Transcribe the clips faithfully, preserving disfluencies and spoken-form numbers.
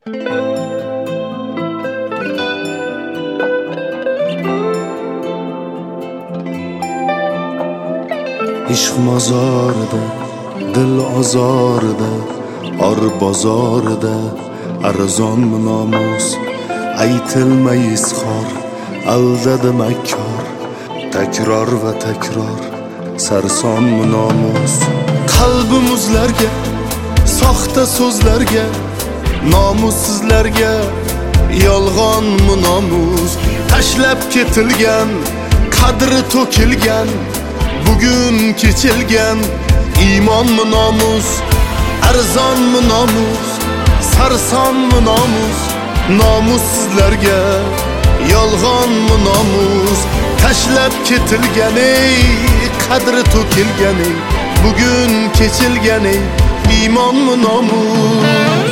ishq mozorida, dil ozorida, or bozorida arzonmi nomus, aytilmay izhor, aldadi makkor, takror va takror sarsonmi nomus. Qalbim muzlarga, soxta so'zlarga, nomussizlarga yolg'onmi nomus, tashlab ketilgan, qadri to'kilgan, bugun kechilgan iymonmi nomus, arzonmi nomus, sarsonmi nomus, nomussizlarga yolg'onmi nomus, tashlab ketilgan ey, qadri to'kilgan ey, bugun kechilgan ey, iymonmi nomus.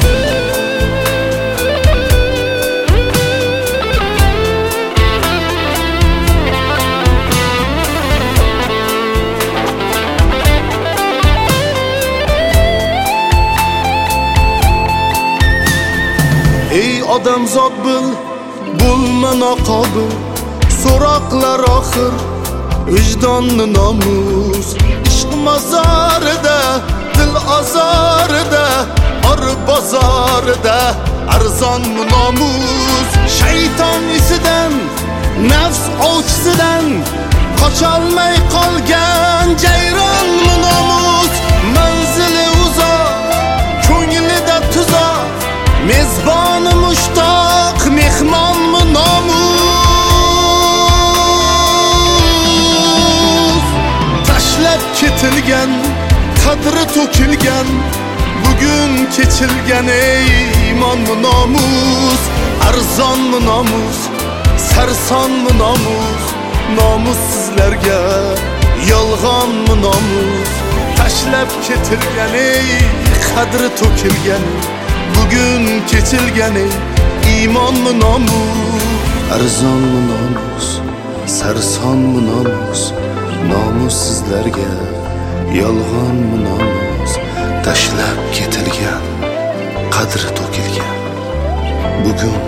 Ey odamzod bil, bo'lma noqobil, so'roqlar oxir, vijdonni nomus. Ishq mozorida, dil ozorida, or bozorida arzonmi nomus. Shayton isidan, nafs ovchisidan qocholmay qolgan jayronmi nomus. Manzili uzoq, ko'nglida tuzoq, mezboni mushtoq, mehmonmi nomus. Tashlab ketilgan, qadri to'kilgan, bugun kechilgan ey, iymonmi nomus, arzonmi nomus, sarsonmi nomus, nomussizlarga yolg'onmi nomus, tashlab ketilgan ey, qadri to'kilgan, bugun kechilgan ey, iymonmi nomus, arzonmi nomus, sarsonmi nomus, nomussizlarga yolg'onmi nomus, tashlab ketilgan, qadri to'kilgan, bugun